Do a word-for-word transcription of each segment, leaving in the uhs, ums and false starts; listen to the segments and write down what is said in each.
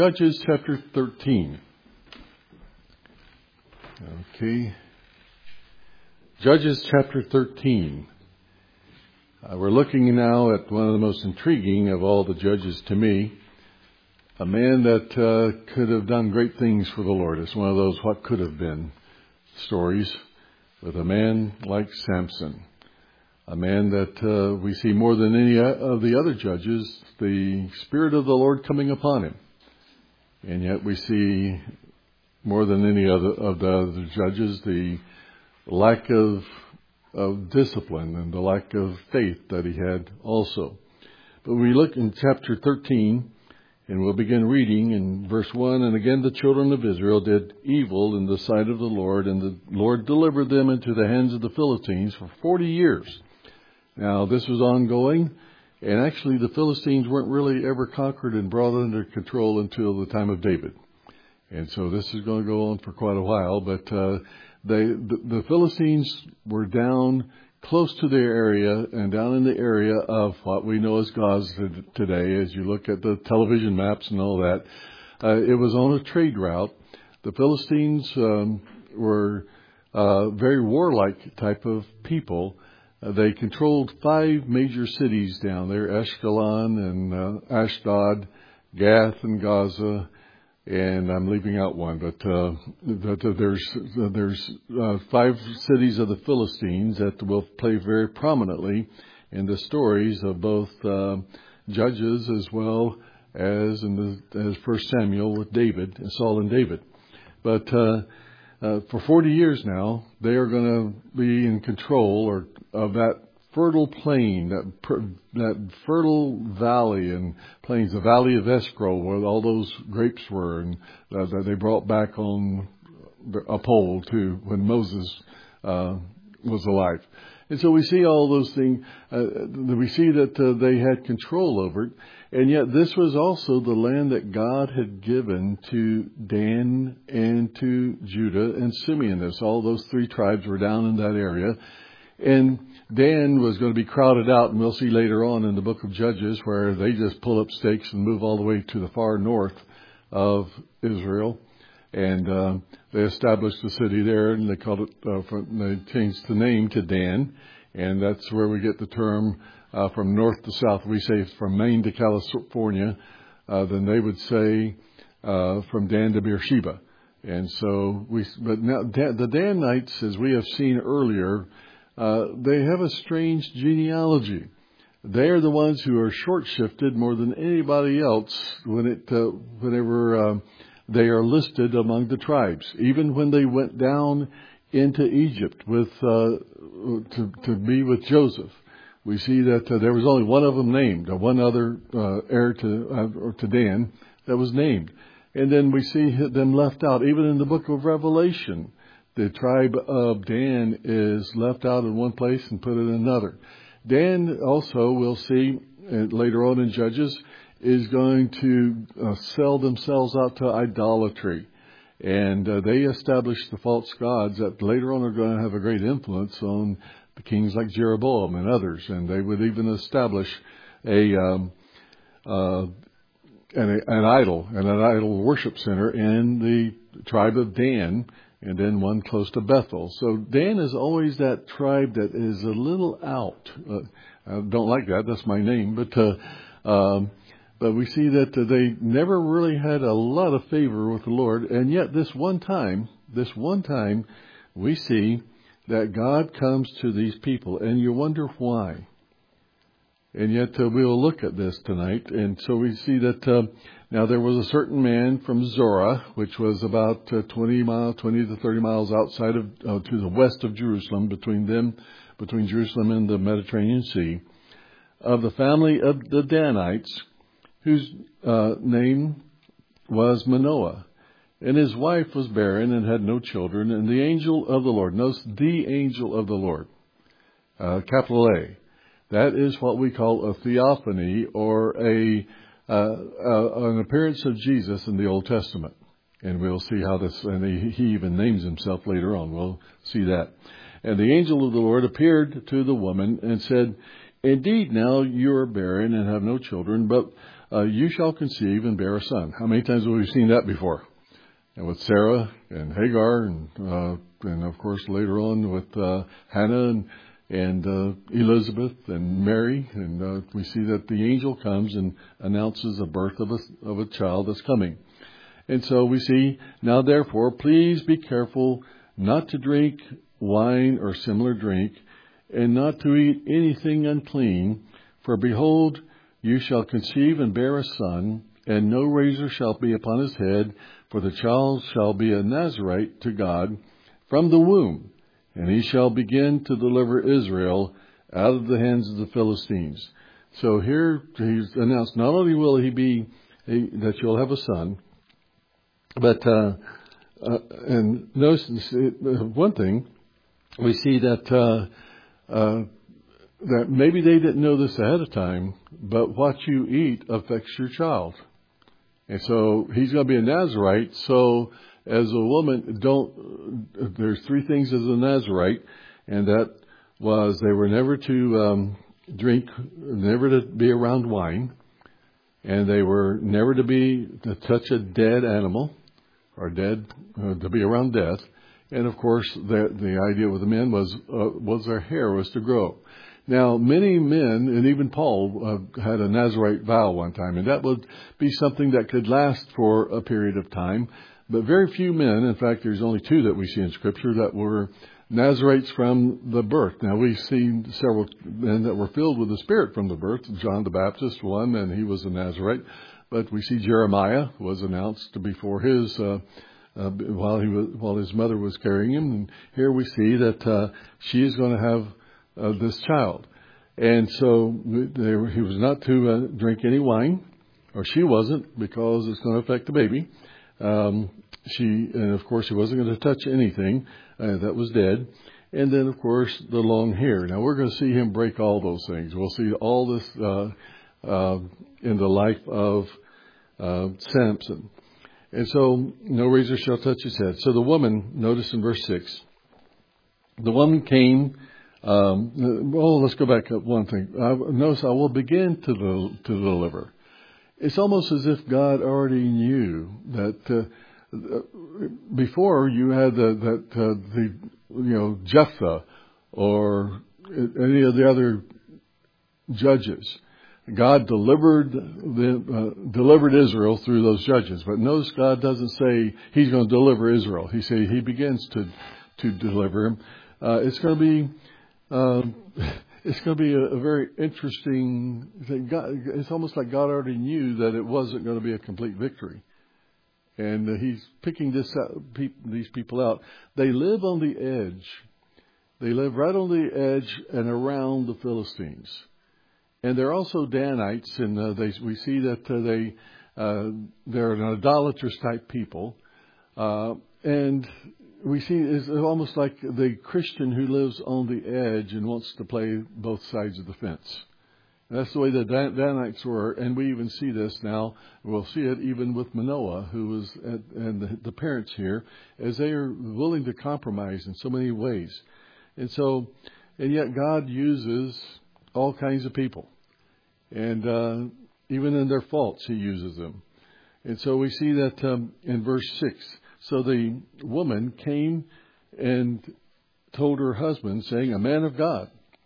Judges chapter thirteen. Okay. Judges chapter thirteen. Uh, we're looking now at one of the most intriguing of all the judges to me. A man that uh, could have done great things for the Lord. It's one of those what could have been stories with a man like Samson. A man that uh, we see more than any of the other judges, the Spirit of the Lord coming upon him. And yet we see more than any other of the other judges, the lack of, of discipline and the lack of faith that he had also. But we look in chapter thirteen, and we'll begin reading in verse one. And again the children of Israel did evil in the sight of the Lord, and the Lord delivered them into the hands of the Philistines for forty years. Now this was ongoing. And actually, the Philistines weren't really ever conquered and brought under control until the time of David. And so this is going to go on for quite a while. But uh, they, the, the Philistines were down close to their area and down in the area of what we know as Gaza today. As you look at the television maps and all that, uh, it was on a trade route. The Philistines um, were uh, very warlike type of people. Uh, they controlled five major cities down there, Ashkelon and uh, Ashdod, Gath and Gaza, and I'm leaving out one, but uh, but uh, there's uh, there's uh, five cities of the Philistines that will play very prominently in the stories of both uh, Judges as well as in the as First Samuel with David, Saul and David. But uh, Uh, for forty years now, they are going to be in control or of that fertile plain, that that fertile valley and plains, the valley of Eshcol, where all those grapes were, and uh, that they brought back on a pole to when Moses uh, was alive. And so we see all those things. Uh, we see that uh, they had control over it. And yet this was also the land that God had given to Dan and to Judah and Simeon. This, all those three tribes were down in that area. And Dan was going to be crowded out, and we'll see later on in the book of Judges where they just pull up stakes and move all the way to the far north of Israel. And uh, they established a city there, and they called it, uh, from, they changed the name to Dan. And that's where we get the term Uh, from north to south. We say from Maine to California. Uh, then they would say uh, from Dan to Beersheba. And so we, but now Dan, the Danites, as we have seen earlier, uh, they have a strange genealogy. They are the ones who are short-shifted more than anybody else when it, uh, whenever uh, they are listed among the tribes. Even when they went down into Egypt with uh, to, to be with Joseph. We see that uh, there was only one of them named, uh, one other uh, heir to uh, or to Dan that was named. And then we see them left out. Even in the book of Revelation, the tribe of Dan is left out in one place and put in another. Dan also, we'll see uh, later on in Judges, is going to uh, sell themselves out to idolatry. And uh, they established the false gods that later on are going to have a great influence on the kings like Jeroboam and others, and they would even establish a um, uh, an, an idol and an idol worship center in the tribe of Dan, and then one close to Bethel. So Dan is always that tribe that is a little out. Uh, I don't like that. That's my name, but uh, um, but we see that uh, they never really had a lot of favor with the Lord, and yet this one time, this one time, we see that God comes to these people, and you wonder why. And yet uh, we will look at this tonight. And so we see that uh, now there was a certain man from Zorah, which was about uh, twenty miles, twenty to thirty miles outside of, uh, to the west of Jerusalem, between them, between Jerusalem and the Mediterranean Sea, of the family of the Danites, whose uh, name was Manoah. And his wife was barren and had no children. And the angel of the Lord, notice the angel of the Lord, uh, capital A. That is what we call a theophany, or a uh, uh, an appearance of Jesus in the Old Testament. And we'll see how this, and he, he even names himself later on. We'll see that. And the angel of the Lord appeared to the woman and said, "Indeed, now you are barren and have no children, but uh, you shall conceive and bear a son. How many times have we seen that before? And with Sarah and Hagar, and uh, and of course later on with uh, Hannah and, and uh, Elizabeth and Mary, and uh, we see that the angel comes and announces the birth of a of a child that's coming. And so we see, now therefore, please be careful not to drink wine or similar drink, and not to eat anything unclean. For behold, you shall conceive and bear a son, and no razor shall be upon his head, for the child shall be a Nazarite to God from the womb, and he shall begin to deliver Israel out of the hands of the Philistines. So here he's announced, not only will he be a, that you'll have a son, but uh, uh, and notice one thing, we see that uh, uh, that maybe they didn't know this ahead of time, but what you eat affects your child. And so he's going to be a Nazarite. So as a woman, don't, there's three things as a Nazarite, and that was they were never to um, drink, never to be around wine, and they were never to be, to touch a dead animal, or dead, uh, to be around death. And of course, the, the idea with the men was, uh, was their hair was to grow. Now, many men, and even Paul, uh, had a Nazarite vow one time, and that would be something that could last for a period of time. But very few men, in fact, there's only two that we see in Scripture that were Nazarites from the birth. Now, we've seen several men that were filled with the Spirit from the birth. John the Baptist, one, and he was a Nazarite. But we see Jeremiah was announced before his, uh, uh, while he was, while his mother was carrying him. And here we see that uh, she is going to have uh, this child. And so they were, he was not to uh, drink any wine, or she wasn't, because it's going to affect the baby. Um, she, and of course, he wasn't going to touch anything uh, that was dead. And then, of course, the long hair. Now, we're going to see him break all those things. We'll see all this uh, uh, in the life of uh, Samson. And so, no razor shall touch his head. So the woman, notice in verse six, the woman came. Um, well, let's go back up one thing. Uh, notice, I will begin to del- to deliver. It's almost as if God already knew that uh, before you had the, that uh, the you know Jephthah or any of the other judges. God delivered the uh, delivered Israel through those judges, but notice God doesn't say He's going to deliver Israel. He say He begins to to deliver him. Uh, it's going to be uh, it's going to be a, a very interesting thing. God, it's almost like God already knew that it wasn't going to be a complete victory, and uh, He's picking this out, pe- these people out. They live on the edge. They live right on the edge and around the Philistines. And they're also Danites, and uh, they, we see that uh, they, uh, they're an idolatrous type people. Uh, and we see it's almost like the Christian who lives on the edge and wants to play both sides of the fence. And that's the way the Dan- Danites were, and we even see this now. We'll see it even with Manoah, who was, at, and the, the parents here, as they are willing to compromise in so many ways. And so, and yet God uses all kinds of people. And uh, even in their faults, He uses them. And so we see that um, in verse six. So the woman came and told her husband, saying, a man of God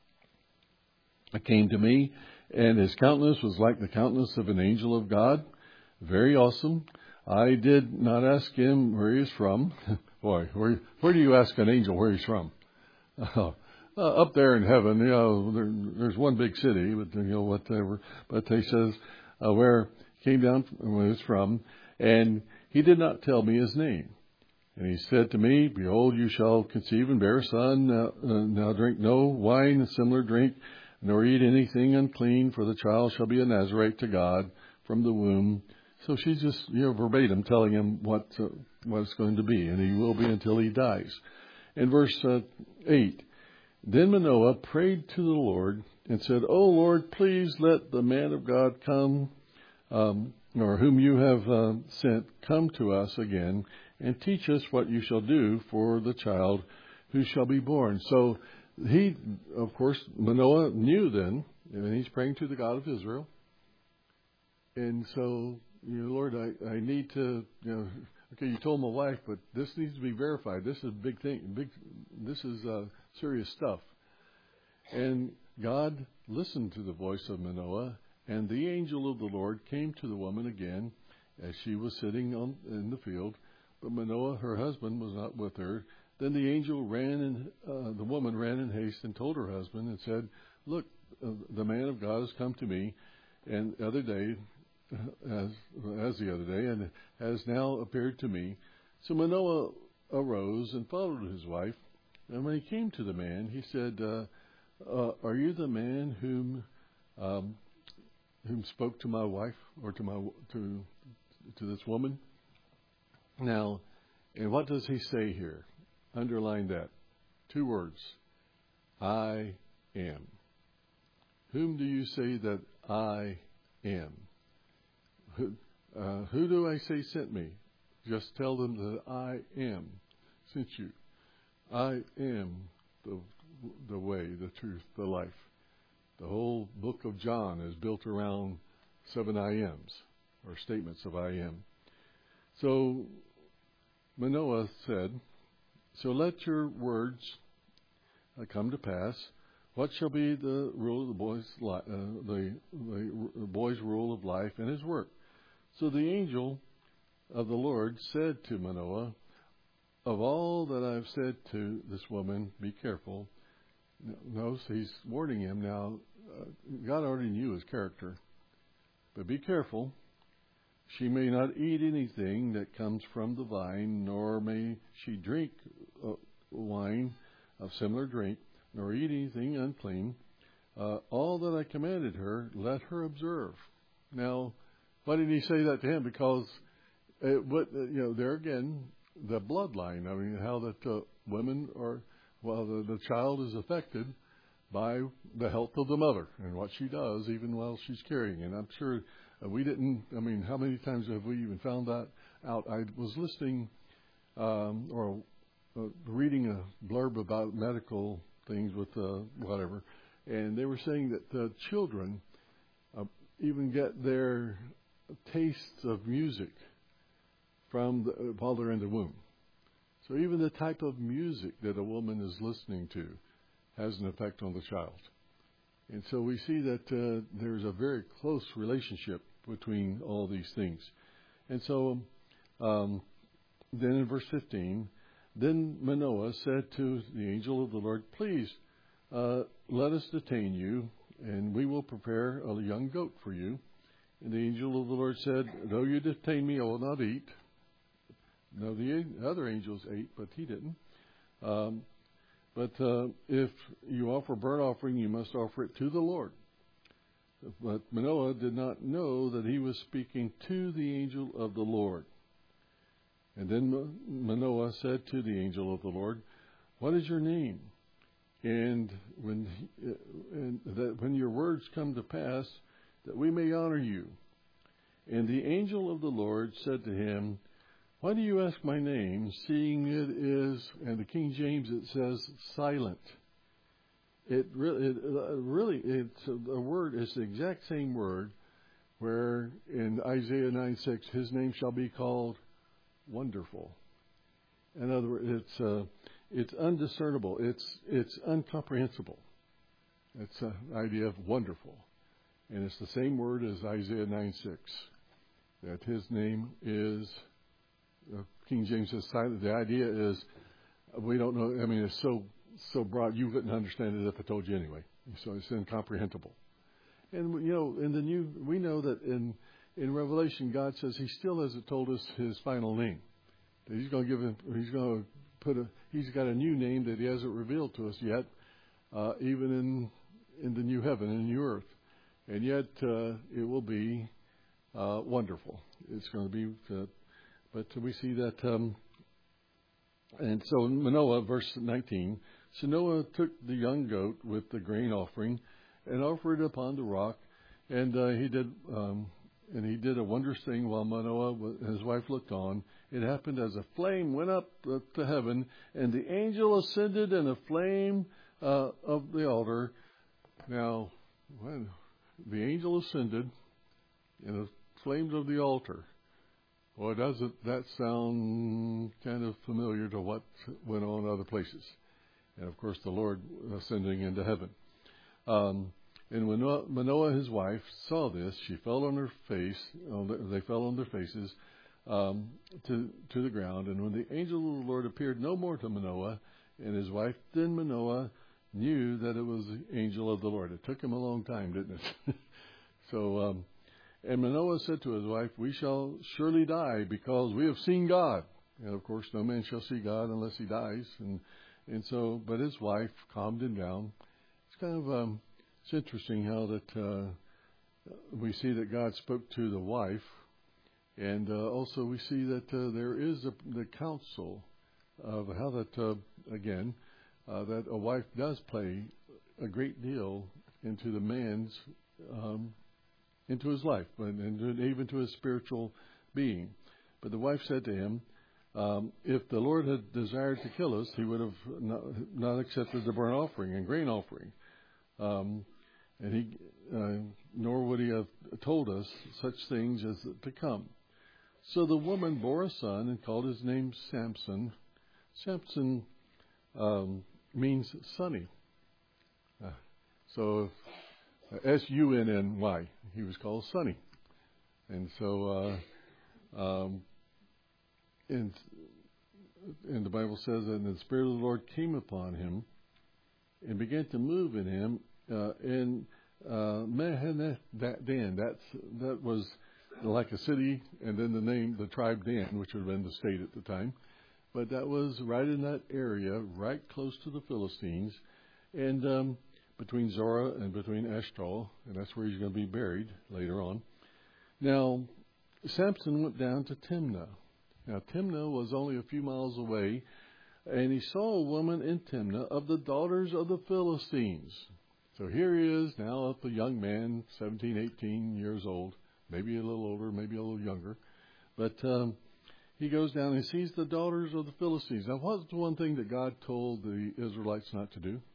came to me, and his countenance was like the countenance of an angel of God. Very awesome. I did not ask him where he is from. Boy, where, where do you ask an angel where he's from? Uh, Uh, up there in heaven, you know, there, there's one big city, but you know whatever. But he says uh, where he came down, where it's from, and he did not tell me his name. And he said to me, "Behold, you shall conceive and bear a son. Now, uh, now drink no wine and similar drink, nor eat anything unclean, for the child shall be a Nazarite to God from the womb." So she's just, you know, verbatim telling him what uh, what it's going to be, and he will be until he dies. In verse uh, eight. Then Manoah prayed to the Lord and said, "O Lord, please let the man of God come, um, or whom you have uh, sent, come to us again and teach us what you shall do for the child who shall be born." So he, of course, Manoah knew then, and he's praying to the God of Israel. and so, you know, Lord, I, I need to, you know, okay, you told my wife, but this needs to be verified. This is a big thing. Big, this is uh, serious stuff. And God listened to the voice of Manoah, and the angel of the Lord came to the woman again as she was sitting on in the field. But Manoah, her husband, was not with her. Then the angel ran, and uh, the woman ran in haste and told her husband and said, "Look, uh, the man of God has come to me, and the other day, as as the other day, and has now appeared to me." So Manoah arose and followed his wife. And when he came to the man, he said, uh, uh, "Are you the man whom um, whom spoke to my wife, or to my to to this woman?" Now, and what does he say here? Underline that. Two words. I am. Whom do you say that I am? Who, uh, who do I say sent me? Just tell them that I am sent you. I am the the way, the truth, the life. The whole book of John is built around seven I ams, or statements of I am. So Manoah said, "So let your words uh, come to pass. What shall be the rule of the boy's li- uh, the, the boy's rule of life and his work?" So the angel of the Lord said to Manoah, "Of all that I've said to this woman, be careful." No, so he's warning him now. Uh, God already knew his character, but be careful. She may not eat anything that comes from the vine, nor may she drink uh, wine of similar drink, nor eat anything unclean. Uh, all that I commanded her, let her observe. Now, why did he say that to him? Because, it, what, uh, you know, there again, the bloodline. I mean, how that uh, women are, well, the, the child is affected by the health of the mother and what she does even while she's carrying. And I'm sure uh, we didn't, I mean, how many times have we even found that out? I was listening um, or uh, reading a blurb about medical things with uh, whatever, and they were saying that the children uh, even get their tastes of music from the, uh, while they're in the womb. So even the type of music that a woman is listening to has an effect on the child. And so we see that uh, there's a very close relationship between all these things. And so um, then in verse fifteen, then Manoah said to the angel of the Lord, "Please uh, let us detain you, and we will prepare a young goat for you." And the angel of the Lord said, "Though you detain me, I will not eat." No, the other angels ate, but he didn't. Um, But uh, if you offer burnt offering, you must offer it to the Lord. But Manoah did not know that he was speaking to the angel of the Lord. And then Manoah said to the angel of the Lord, "What is your name? And when he, and that when your words come to pass, that we may honor you." And the angel of the Lord said to him, "Why do you ask my name, seeing it is," and the King James it says, "silent." It really, it, uh, really, it's a, a word. It's the exact same word where in Isaiah nine six, his name shall be called Wonderful. In other words, it's uh, it's undiscernible. It's it's incomprehensible. It's an idea of wonderful, and it's the same word as Isaiah nine six, that his name is. Uh, King James says silent. The idea is we don't know. I mean, it's so so broad you wouldn't understand it if I told you anyway. So it's incomprehensible. And you know, in the new, we know that in in Revelation, God says He still hasn't told us His final name. That He's going to give him. He's going to put a. He's got a new name that He hasn't revealed to us yet, uh, even in in the new heaven and new earth. And yet uh, it will be uh, wonderful. It's going to be. Uh, But we see that, um, and so in Manoah, verse nineteen, so Noah took the young goat with the grain offering and offered it upon the rock, and uh, he did, um, and he did a wondrous thing while Manoah and his wife looked on. It happened as a flame went up to heaven, and the angel ascended in a flame uh, of the altar. Now, when the angel ascended in a flames of the altar. Well, doesn't that sound kind of familiar to what went on other places? And, of course, the Lord ascending into heaven. Um, and when Manoah, his wife, saw this, she fell on her face, they fell on their faces um, to, to the ground. And when the angel of the Lord appeared no more to Manoah and his wife, then Manoah knew that it was the angel of the Lord. It took him a long time, didn't it? so, um, and Manoah said to his wife, we shall surely die because we have seen God. And, of course, no man shall see God unless he dies. And and so, but his wife calmed him down. It's kind of, um, it's interesting how that uh, we see that God spoke to the wife. And uh, also we see that uh, there is a, the counsel of how that, uh, again, uh, that a wife does play a great deal into the man's, um, into his life, and, and even to his spiritual being. But the wife said to him, um, if the Lord had desired to kill us, he would have not, not accepted the burnt offering and grain offering. Um, and he, uh, nor would he have told us such things as to come. So the woman bore a son and called his name Samson. Samson um, means sunny. Uh, so S U N N Y. He was called Sunny. And so, uh, um, and, and the Bible says that the Spirit of the Lord came upon him and began to move in him. Uh, and uh, Mahanath Dan, that's, that was like a city, and then the name, the tribe Dan, which would have been the state at the time. But that was right in that area, right close to the Philistines, and um, between Zorah and between Eshtaol, and that's where he's going to be buried later on. Now, Samson went down to Timnah. Now, Timnah was only a few miles away, and he saw a woman in Timnah of the daughters of the Philistines. So here he is now, up a young man, seventeen, eighteen years old, maybe a little older, maybe a little younger. But um, he goes down and sees the daughters of the Philistines. Now, what's the one thing that God told the Israelites not to do?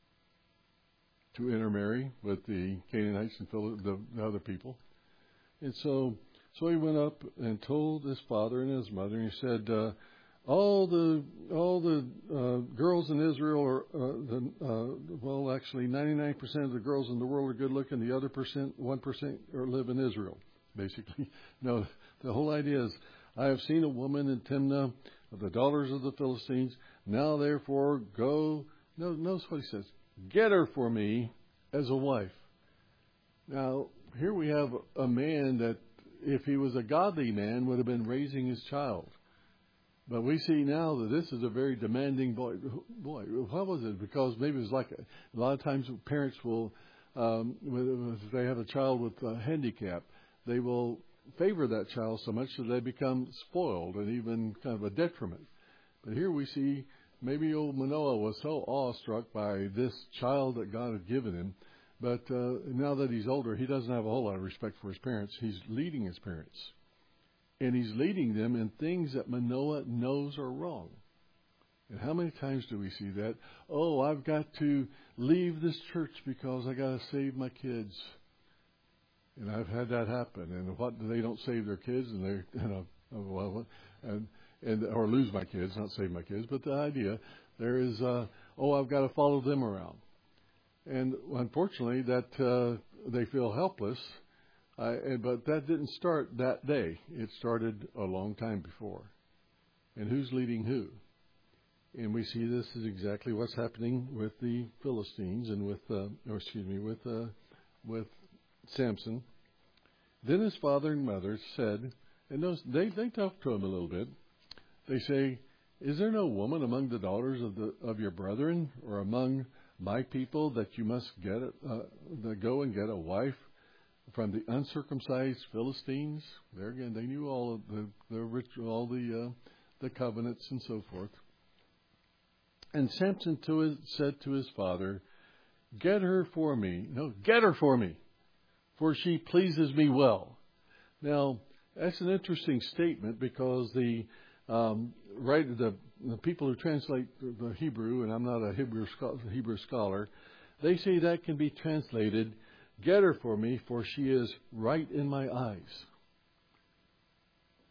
To intermarry with the Canaanites and Phil- the, the other people. And so so he went up and told his father and his mother, and he said, uh, all the all the uh, girls in Israel are, uh, the, uh, well, actually ninety-nine percent of the girls in the world are good looking. The other percent, one percent, are live in Israel, basically. No, the whole idea is, I have seen a woman in Timnah of the daughters of the Philistines. Now, therefore, go. No, notice what he says. Get her for me as a wife. Now, here we have a man that, if he was a godly man, would have been raising his child. But we see now that this is a very demanding boy. Boy, what was it? Because maybe it was like a, a lot of times parents will, um, if they have a child with a handicap, they will favor that child so much that they become spoiled and even kind of a detriment. But here we see maybe old Manoah was so awestruck by this child that God had given him. But uh, now that he's older, he doesn't have a whole lot of respect for his parents. He's leading his parents. And he's leading them in things that Manoah knows are wrong. And how many times do we see that? Oh, I've got to leave this church because I got to save my kids. And I've had that happen. And what they don't save their kids, and they, you know, well, and and or lose my kids, not save my kids. But the idea there is, uh, oh, I've got to follow them around. And unfortunately, that uh, they feel helpless. Uh, and, but that didn't start that day. It started a long time before. And who's leading who? And we see this is exactly what's happening with the Philistines and with, uh, or excuse me, with uh, with Samson. Then his father and mother said, and those, they they talked to him a little bit. They say, "Is there no woman among the daughters of the of your brethren, or among my people, that you must get it, uh, go and get a wife from the uncircumcised Philistines?" There again, they knew all of the, the ritual, all the uh, the covenants and so forth. And Samson to his, said to his father, "Get her for me. No, get her for me, for she pleases me well." Now, that's an interesting statement because the um, right the the people who translate the Hebrew, and I'm not a Hebrew Hebrew scholar, they say that can be translated, "Get her for me, for she is right in my eyes."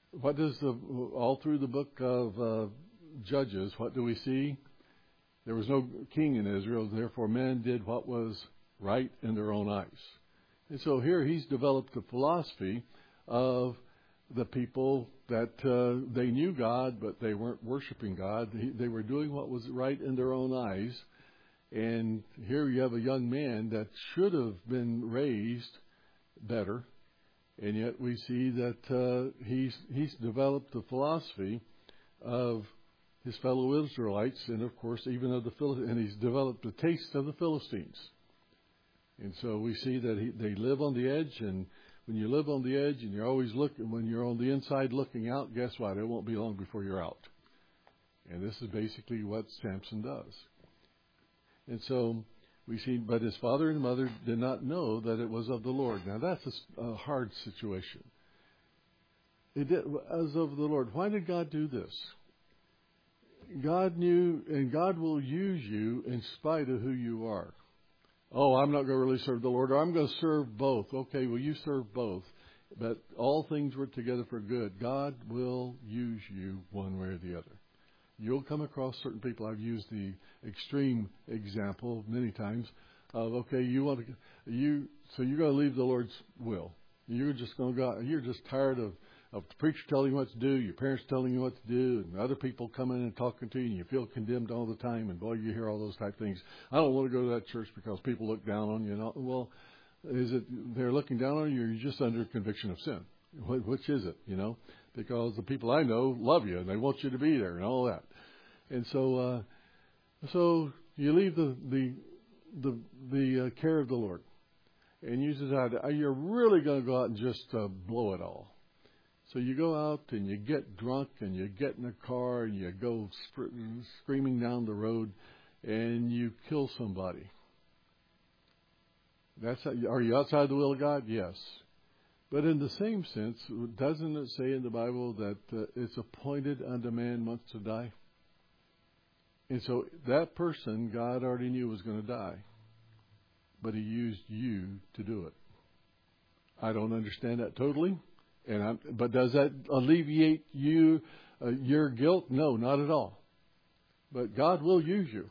what does the, all through the book of uh, Judges, what do we see? There was no king in Israel, therefore men did what was right in their own eyes. And so here he's developed the philosophy of the people that uh, they knew God, but they weren't worshiping God. They, they were doing what was right in their own eyes. And here you have a young man that should have been raised better, and yet we see that uh, he's he's developed the philosophy of his fellow Israelites, and of course even of the Phil- and he's developed the taste of the Philistines. And so we see that he, they live on the edge, and when you live on the edge and you're always looking, when you're on the inside looking out, guess what? It won't be long before you're out. And this is basically what Samson does. And so we see, but his father and mother did not know that it was of the Lord. Now that's a, a hard situation. It did, as of the Lord. Why did God do this? God knew, and God will use you in spite of who you are. Oh, I'm not going to really serve the Lord, or I'm going to serve both. Okay, well, you serve both. But all things work together for good. God will use you one way or the other. You'll come across certain people. I've used the extreme example many times of, okay, you want to, you, so you're going to leave the Lord's will. You're just going to go, you're just tired of, of the preacher telling you what to do, your parents telling you what to do, and other people coming and talking to you, and you feel condemned all the time, and boy, you hear all those type of things. I don't want to go to that church because people look down on you. And all, well, is it they're looking down on you, or you're just under conviction of sin? Which is it, you know? Because the people I know love you, and they want you to be there, and all that. And so, uh, so you leave the the the, the uh, care of the Lord, and you decide you're really going to go out and just uh, blow it all. So you go out and you get drunk and you get in a car and you go sp- screaming down the road and you kill somebody. That's how, are you outside the will of God? Yes. But in the same sense, doesn't it say in the Bible that uh, it's appointed unto man once to die? And so that person God already knew was going to die, but he used you to do it. I don't understand that totally. And I'm, but does that alleviate you, uh, your guilt? No, not at all. But God will use you.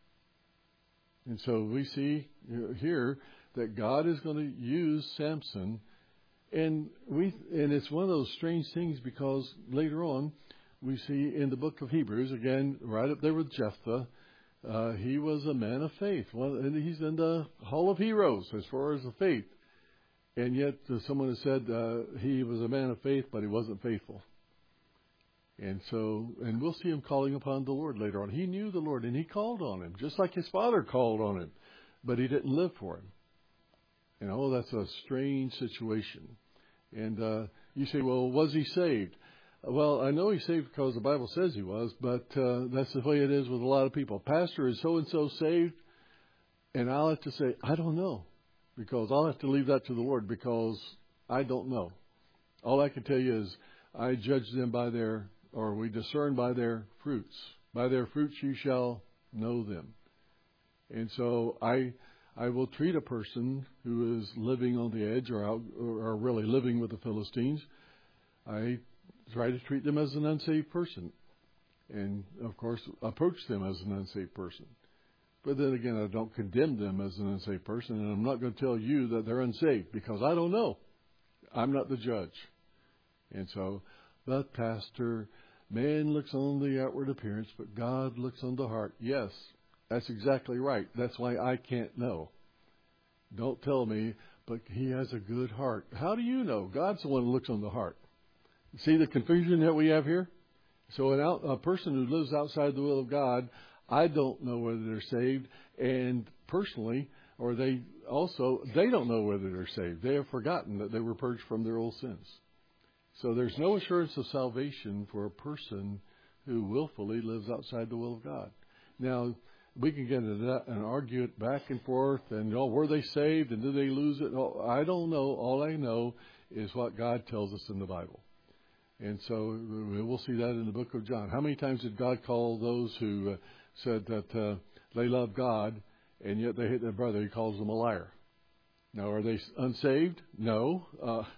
And so we see here that God is going to use Samson. And we, and it's one of those strange things because later on we see in the book of Hebrews, again, right up there with Jephthah, uh, he was a man of faith. Well, and he's in the Hall of Heroes as far as the faith. And yet uh, someone has said uh, he was a man of faith, but he wasn't faithful. And so, and we'll see him calling upon the Lord later on. He knew the Lord, and he called on him, just like his father called on him, but he didn't live for him. And oh, that's a strange situation. And uh, you say, well, was he saved? Well, I know he's saved because the Bible says he was, but uh, that's the way it is with a lot of people. Pastor, is so-and-so saved? And I'll have to say, I don't know. Because I'll have to leave that to the Lord because I don't know. All I can tell you is I judge them by their, or we discern by their fruits. By their fruits you shall know them. And so I I will treat a person who is living on the edge or, out, or really living with the Philistines. I try to treat them as an unsaved person. And, of course, approach them as an unsaved person. But then again, I don't condemn them as an unsaved person, and I'm not going to tell you that they're unsaved because I don't know. I'm not the judge. And so, but pastor, man looks on the outward appearance, but God looks on the heart. Yes, that's exactly right. That's why I can't know. Don't tell me, but he has a good heart. How do you know? God's the one who looks on the heart. See the confusion that we have here? So an out, a person who lives outside the will of God, I don't know whether they're saved, and personally, or they also, they don't know whether they're saved. They have forgotten that they were purged from their old sins. So there's no assurance of salvation for a person who willfully lives outside the will of God. Now, we can get into that and argue it back and forth, and oh, were they saved, and did they lose it? Oh, I don't know. All I know is what God tells us in the Bible. And so we'll see that in the book of John. How many times did God call those who uh, said that uh, they love God, and yet they hate their brother? He calls them a liar. Now, are they unsaved? No. Uh,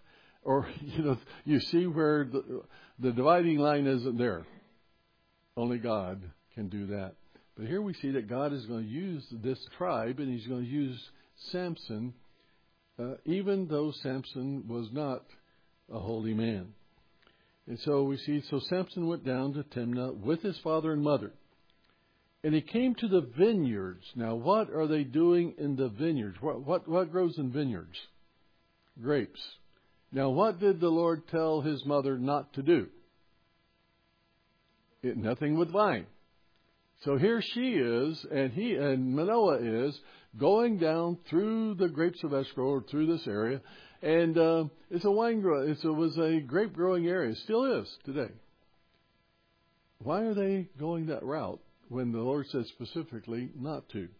Or, you know, you see where the, the dividing line isn't there. Only God can do that. But here we see that God is going to use this tribe, and He's going to use Samson, uh, even though Samson was not a holy man. And so we see, so Samson went down to Timnah with his father and mother. And he came to the vineyards. Now, what are they doing in the vineyards? What, what, what grows in vineyards? Grapes. Now, what did the Lord tell his mother not to do? It, nothing with vine. So here she is, and he and Manoah is going down through the grapes of Eshcol, or through this area, and uh, it's a wine grow. It was a grape growing area. It still is today. Why are they going that route when the Lord said specifically not to?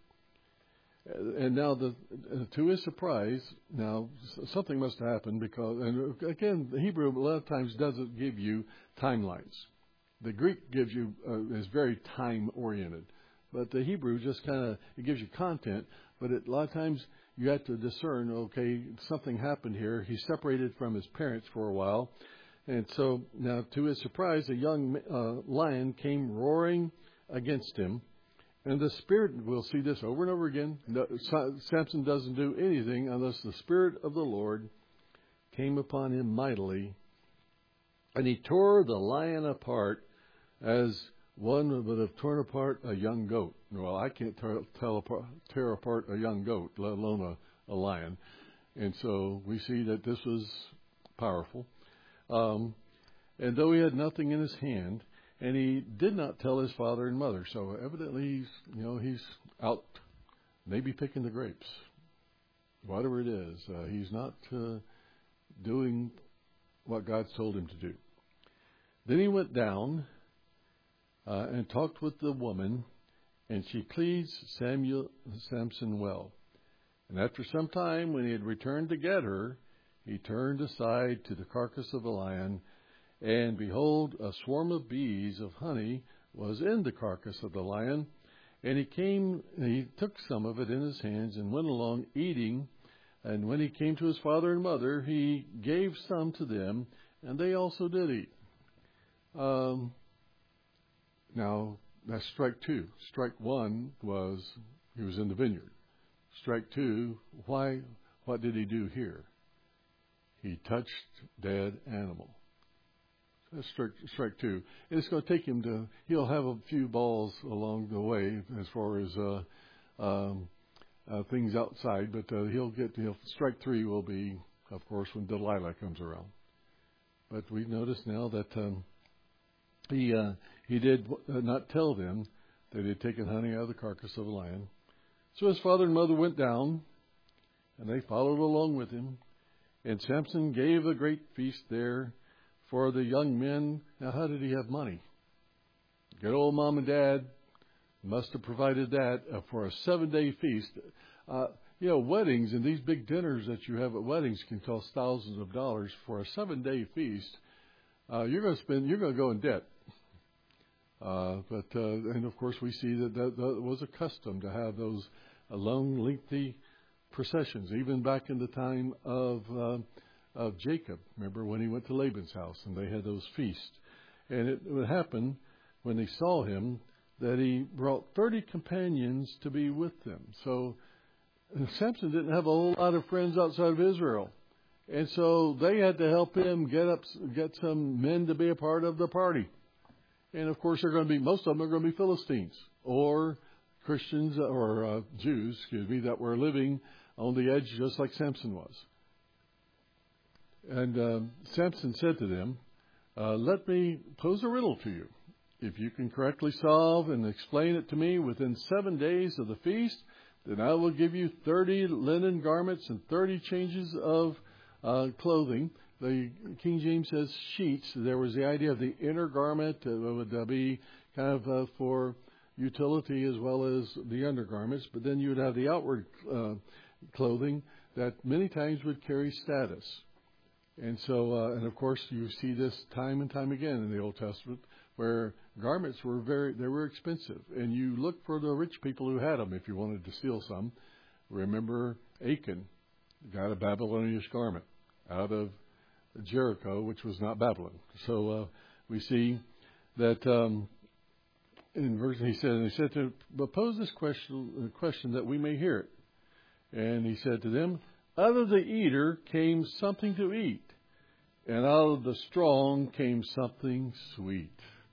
And now, the, to his surprise, now something must have happened because, and again, the Hebrew a lot of times doesn't give you timelines. The Greek gives you uh, is very time oriented, but the Hebrew just kind of it gives you content. But it, a lot of times you have to discern. Okay, something happened here. He separated from his parents for a while, and so now to his surprise, a young uh, lion came roaring against him. And the Spirit, we'll see this over and over again. No, Samson doesn't do anything unless the Spirit of the Lord came upon him mightily. And he tore the lion apart as one would have torn apart a young goat. Well, I can't tear, tear, apart, tear apart a young goat, let alone a, a lion. And so we see that this was powerful. Um, and though he had nothing in his hand, and he did not tell his father and mother. So evidently, he's, you know, he's out maybe picking the grapes. Whatever it is, uh, he's not uh, doing what God's told him to do. Then he went down uh, and talked with the woman, and she pleased Samuel Samson well. And after some time, when he had returned to get her, he turned aside to the carcass of the lion, and behold, a swarm of bees of honey was in the carcass of the lion. And he came, and he took some of it in his hands and went along eating. And when he came to his father and mother, he gave some to them, and they also did eat. Um, now, that's strike two. Strike one was he was in the vineyard. Strike two, why? What did he do here? He touched dead animal. That's strike, strike two. And it's going to take him to, he'll have a few balls along the way as far as uh, um, uh, things outside, but uh, he'll get, he'll, strike three will be, of course, when Delilah comes around. But we notice now that um, he uh, he did not tell them that he had taken honey out of the carcass of a lion. So his father and mother went down, and they followed along with him. And Samson gave a great feast there for the young men. Now, how did he have money? Good old mom and dad must have provided that uh, for a seven-day feast. Uh, you know, weddings and these big dinners that you have at weddings can cost thousands of dollars. For a seven-day feast, uh, you're going to spend. You're going to go in debt. Uh, but uh, and of course, we see that that, that was a custom to have those uh, long, lengthy processions, even back in the time of. Uh, of Jacob. Remember when he went to Laban's house and they had those feasts. And it would happen when they saw him that he brought thirty companions to be with them. So Samson didn't have a whole lot of friends outside of Israel. And so they had to help him get up, get some men to be a part of the party. And of course, they're going to be, most of them are going to be Philistines or Christians or uh, Jews, excuse me, that were living on the edge just like Samson was. And uh, Samson said to them, uh, let me pose a riddle to you. If you can correctly solve and explain it to me within seven days of the feast, then I will give you thirty linen garments and thirty changes of uh, clothing. The King James says sheets. There was the idea of the inner garment uh, would uh, be kind of uh, for utility as well as the undergarments. But then you would have the outward uh, clothing that many times would carry status. And so, uh, and of course, you see this time and time again in the Old Testament, where garments were very, they were expensive. And you look for the rich people who had them if you wanted to steal some. Remember Achan got a Babylonian garment out of Jericho, which was not Babylon. So uh, we see that um, in verse he said, and he said to but pose this question, question that we may hear it. And he said to them, out of the eater came something to eat, and out of the strong came something sweet.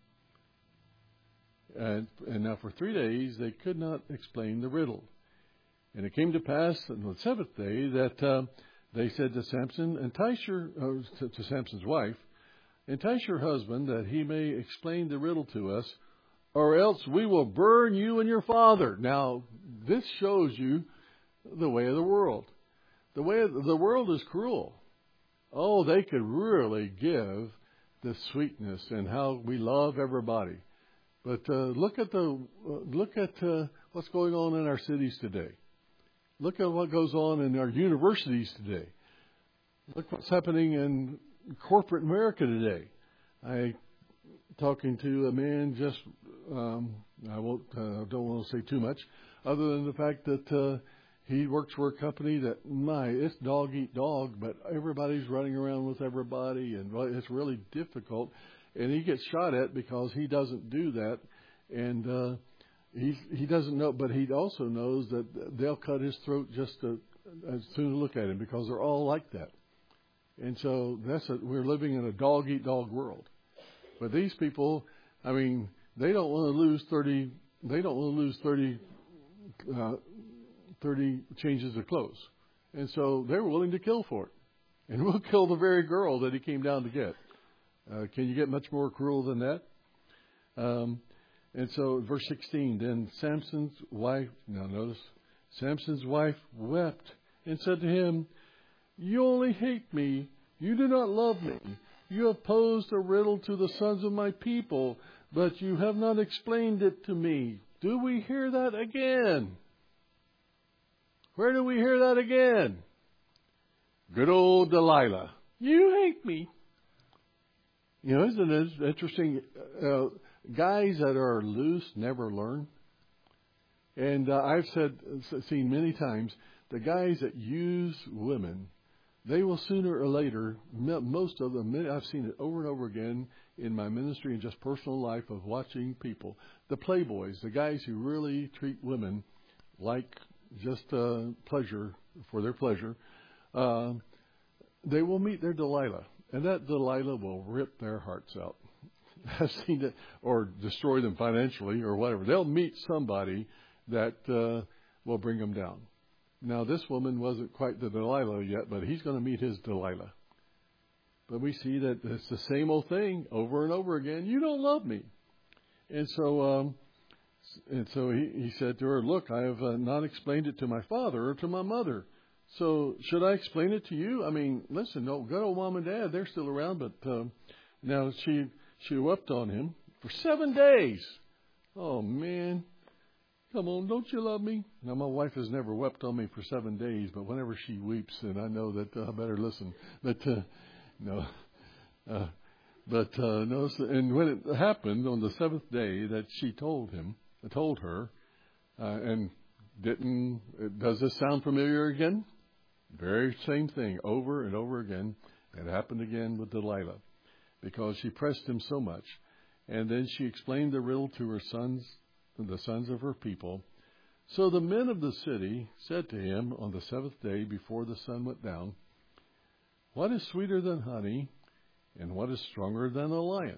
And, and now for three days they could not explain the riddle. And it came to pass on the seventh day that uh, they said to Samson, entice your, uh, to, to Samson's wife, entice your husband that he may explain the riddle to us, or else we will burn you and your father. Now, this shows you the way of the world. The way of the world is cruel. Oh, they could really give the sweetness and how we love everybody. But uh, look at the uh, look at uh, what's going on in our cities today. Look at what goes on in our universities today. Look what's happening in corporate America today. I talking to a man just um, I won't uh, don't want to say too much, other than the fact that uh, he works for a company that my it's dog eat dog, but everybody's running around with everybody, and it's really difficult. And he gets shot at because he doesn't do that, and uh, he he doesn't know. But he also knows that they'll cut his throat just to, as soon as look at him, because they're all like that. And so that's a, we're living in a dog eat dog world. But these people, I mean, they don't want to lose thirty. They don't want to lose thirty, uh, thirty changes of clothes, and so they're willing to kill for it. And we'll kill the very girl that he came down to get. Uh, can you get much more cruel than that? Um, and so, verse sixteen, then Samson's wife, now notice, Samson's wife wept and said to him, you only hate me. You do not love me. You have posed a riddle to the sons of my people, but you have not explained it to me. Do we hear that again? Where do we hear that again? Good old Delilah. You hate me. You know, isn't it interesting? Uh, guys that are loose never learn. And uh, I've said, seen many times, the guys that use women, they will sooner or later, most of them, I've seen it over and over again in my ministry and just personal life of watching people. The playboys, the guys who really treat women like just uh, pleasure, for their pleasure, uh, they will meet their Delilah. And that Delilah will rip their hearts out. I've seen it, or destroy them financially or whatever. They'll meet somebody that uh, will bring them down. Now, this woman wasn't quite the Delilah yet, but he's going to meet his Delilah. But we see that it's the same old thing over and over again. You don't love me. And so um, and so he, he said to her, look, I have uh, not explained it to my father or to my mother. So should I explain it to you? I mean, listen, no, good old mom and dad, they're still around. But um, now she she wept on him for seven days. Oh, man. Come on, don't you love me? Now, my wife has never wept on me for seven days, but whenever she weeps, and I know that uh, I better listen. But, uh, no. Uh, but, uh, no, and when it happened on the seventh day that she told him, told her, uh, and didn't, does this sound familiar again? Very same thing over and over again. It happened again with Delilah because she pressed him so much. And then she explained the riddle to her sons, the sons of her people. So the men of the city said to him on the seventh day before the sun went down, what is sweeter than honey and what is stronger than a lion?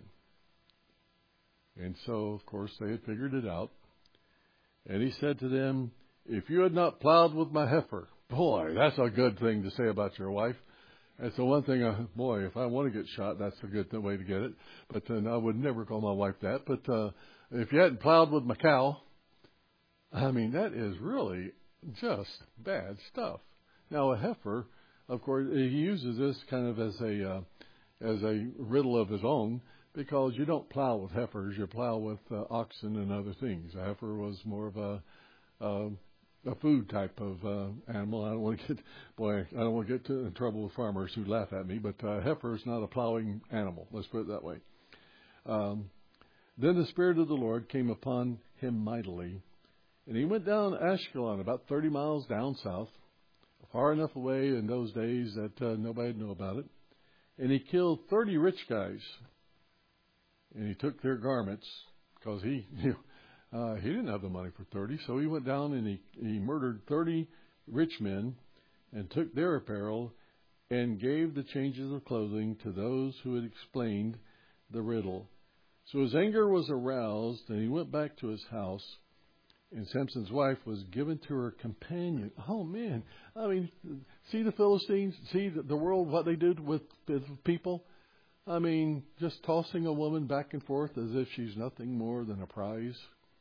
And so, of course, they had figured it out. And he said to them, if you had not plowed with my heifer. Boy, that's a good thing to say about your wife. That's the one thing, I, boy, if I want to get shot, that's a good way to get it. But uh, I would never call my wife that. But uh, if you hadn't plowed with my cow, I mean, that is really just bad stuff. Now, a heifer, of course, he uses this kind of as a uh, as a riddle of his own, because you don't plow with heifers, you plow with uh, oxen and other things. A heifer was more of a uh, a food type of uh, animal. I don't want to get, boy, I don't want to get to, in trouble with farmers who laugh at me, but uh, heifer is not a plowing animal. Let's put it that way. Um, then the Spirit of the Lord came upon him mightily, and he went down Ashkelon, about thirty miles down south, far enough away in those days that uh, nobody would know about it. And he killed thirty rich guys. And he took their garments because he, you know, uh, he didn't have the money for thirty. So he went down and he, he murdered thirty rich men and took their apparel and gave the changes of clothing to those who had explained the riddle. So his anger was aroused, and he went back to his house, and Samson's wife was given to her companion. Oh, man. I mean, see the Philistines? See the world, what they do with, with people? I mean, just tossing a woman back and forth as if she's nothing more than a prize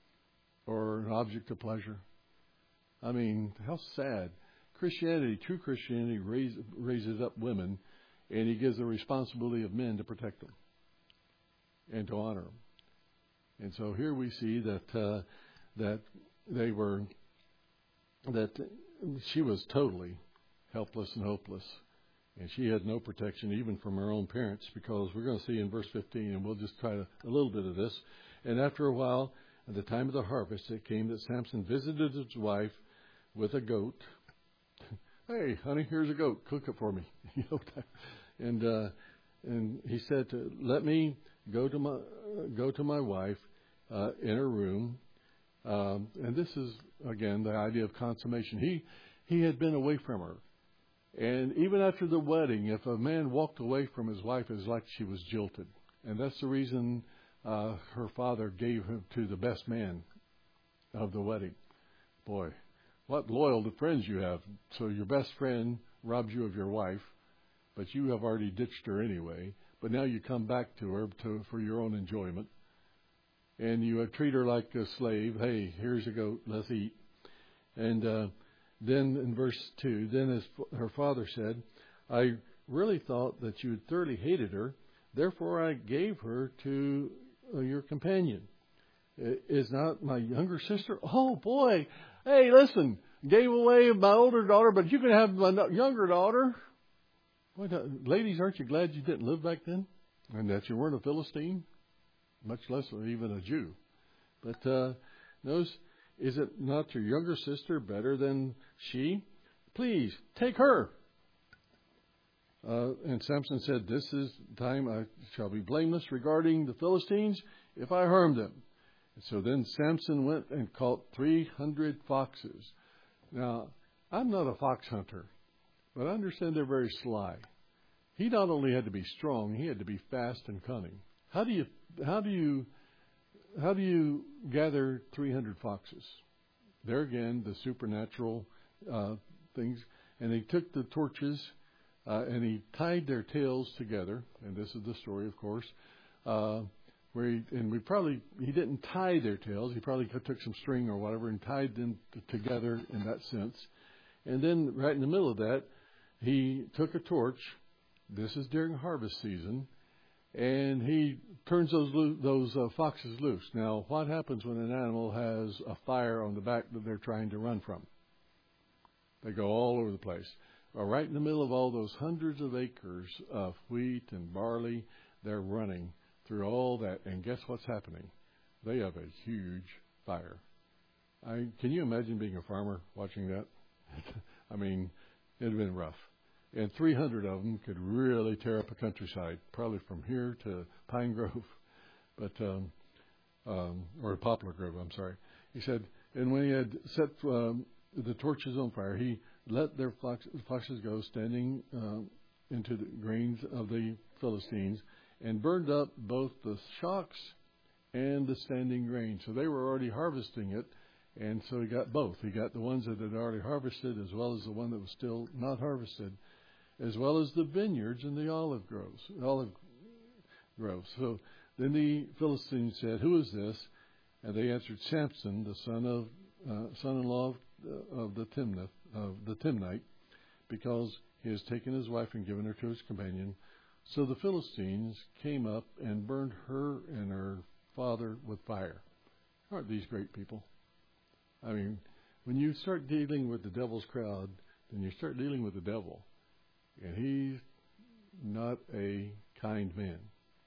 or an object of pleasure. I mean, how sad. Christianity, true Christianity, raise, raises up women, and he gives the responsibility of men to protect them and to honor them. And so here we see that uh, that they were that she was totally helpless and hopeless, and she had no protection even from her own parents, because we're going to see in verse fifteen, and we'll just try to, a little bit of this. And after a while, at the time of the harvest, it came that Samson visited his wife with a goat. Hey, honey, here's a goat. Cook it for me. and uh, and he said, to, "Let me go to my uh, go to my wife uh, in her room." Um, and this is again the idea of consummation. He he had been away from her, and even after the wedding, if a man walked away from his wife, it was like she was jilted, and that's the reason uh, her father gave him to the best man of the wedding. Boy, what loyal friends you have. So your best friend robs you of your wife, but you have already ditched her anyway. But now you come back to her to, for your own enjoyment. And you uh, treat her like a slave. Hey, here's a goat, let's eat. And uh, then in verse two, then as her father said, "I really thought that you had thoroughly hated her. Therefore I gave her to uh, your companion. Is not my younger sister?" Oh, boy. Hey, listen, gave away my older daughter, but you can have my younger daughter. What, uh, ladies, aren't you glad you didn't live back then? And that you weren't a Philistine? Much less even a Jew. But uh, notice, is it not your younger sister better than she? Please, take her. Uh, and Samson said, "This is time I shall be blameless regarding the Philistines if I harm them." And so then Samson went and caught three hundred foxes. Now, I'm not a fox hunter, but I understand they're very sly. He not only had to be strong, he had to be fast and cunning. How do you how do you how do you gather three hundred foxes? There again, the supernatural uh, things. And he took the torches uh, and he tied their tails together. And this is the story, of course. Uh, where he, and we probably he didn't tie their tails. He probably took some string or whatever and tied them t- together in that sense. And then right in the middle of that, he took a torch. This is during harvest season. And he turns those lo- those uh, foxes loose. Now, what happens when an animal has a fire on the back that they're trying to run from? They go all over the place. Well, right in the middle of all those hundreds of acres of wheat and barley, they're running through all that. And guess what's happening? They have a huge fire. I, can you imagine being a farmer watching that? I mean, it would have been rough. And three hundred of them could really tear up a countryside, probably from here to Pine Grove, but um, um, or Poplar Grove, I'm sorry. He said, and when he had set um, the torches on fire, he let their fox, foxes go, standing uh, into the grains of the Philistines, and burned up both the shocks and the standing grain. So they were already harvesting it, and so he got both. He got the ones that had already harvested as well as the one that was still not harvested, as well as the vineyards and the olive groves. Olive groves. So then the Philistines said, "Who is this?" And they answered, "Samson, the son of uh, son-in-law of, uh, of the Timnath, of the Timnite, because he has taken his wife and given her to his companion." So the Philistines came up and burned her and her father with fire. Aren't these great people? I mean, when you start dealing with the devil's crowd, then you start dealing with the devil. And he's not a kind man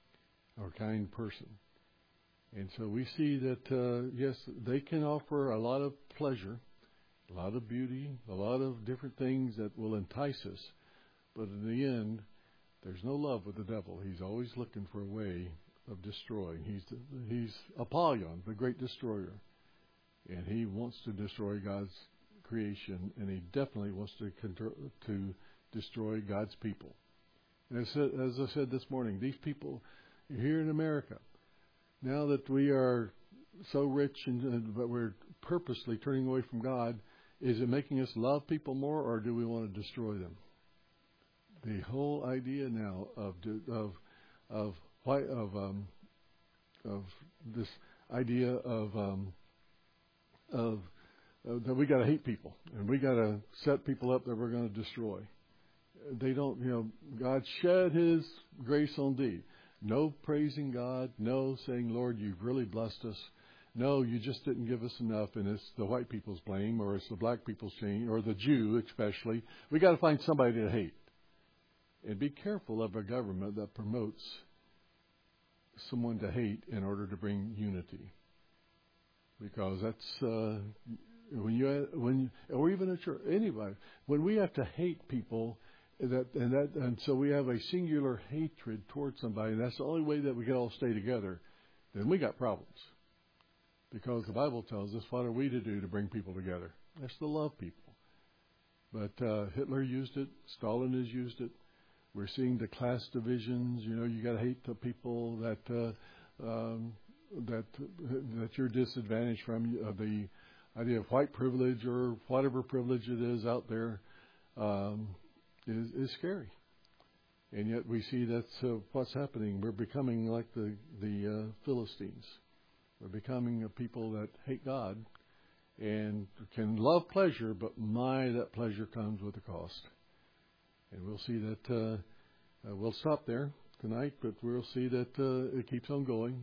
or kind person. And so we see that, uh, yes, they can offer a lot of pleasure, a lot of beauty, a lot of different things that will entice us. But in the end, There's no love with the devil. He's always looking for a way of destroying. He's he's Apollyon, the great destroyer. And he wants to destroy God's creation, and he definitely wants to to destroy God's people. And as, as I said this morning, these people here in America, now that we are so rich and but we're purposely turning away from God, is it making us love people more, or do we want to destroy them? The whole idea now of of of why of um, of this idea of um, of uh, that we got to hate people and we got to set people up that we're going to destroy. They don't, you know, God shed His grace on thee. No praising God, no saying, Lord, you've really blessed us. No, you just didn't give us enough, and it's the white people's blame, or it's the black people's blame, or the Jew especially. We got to find somebody to hate. And be careful of a government that promotes someone to hate in order to bring unity, because that's uh, when you when or even a church, anybody, when we have to hate people, that and that and so we have a singular hatred towards somebody, and that's the only way that we can all stay together, then we got problems. Because the Bible tells us, what are we to do to bring people together? That's to love people. But uh, Hitler used it. Stalin has used it. We're seeing the class divisions. You know, you got to hate the people that uh, um, that that you're disadvantaged from. Uh, the idea of white privilege or whatever privilege it is out there um, is, is scary. And yet we see that's uh, what's happening. We're becoming like the the uh, Philistines. We're becoming a people that hate God and can love pleasure, but my, that pleasure comes with a cost. And we'll see that uh, uh, we'll stop there tonight, but we'll see that uh, it keeps on going.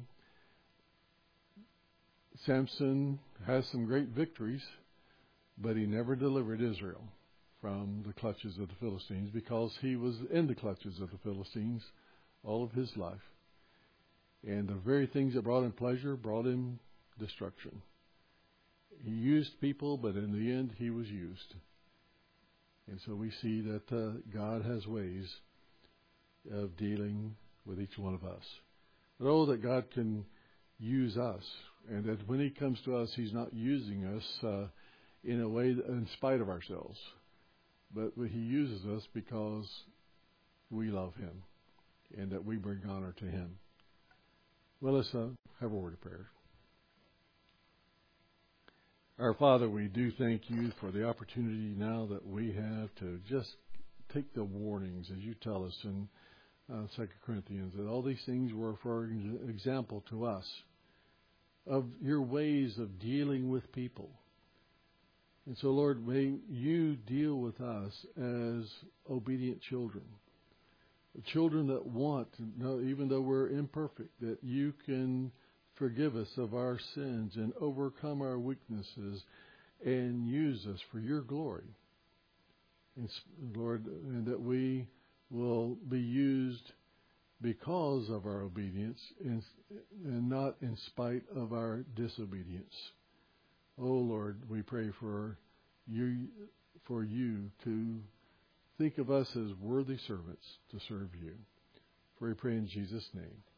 Samson has some great victories, but he never delivered Israel from the clutches of the Philistines, because he was in the clutches of the Philistines all of his life. And the very things that brought him pleasure brought him destruction. He used people, but in the end, he was used. And so we see that uh, God has ways of dealing with each one of us. But oh, that God can use us, and that when He comes to us, He's not using us uh, in a way that, in spite of ourselves, but He uses us because we love Him and that we bring honor to Him. Well, let's uh, have a word of prayer. Our Father, we do thank You for the opportunity now that we have to just take the warnings, as You tell us in uh, Second Corinthians, that all these things were for example to us of Your ways of dealing with people. And so, Lord, may You deal with us as obedient children. Children that want to know, even though we're imperfect, that You can forgive us of our sins and overcome our weaknesses and use us for Your glory. And Lord, and that we will be used because of our obedience and, and not in spite of our disobedience. Oh Lord, we pray for You, for You to think of us as worthy servants to serve You. For we pray in Jesus' name.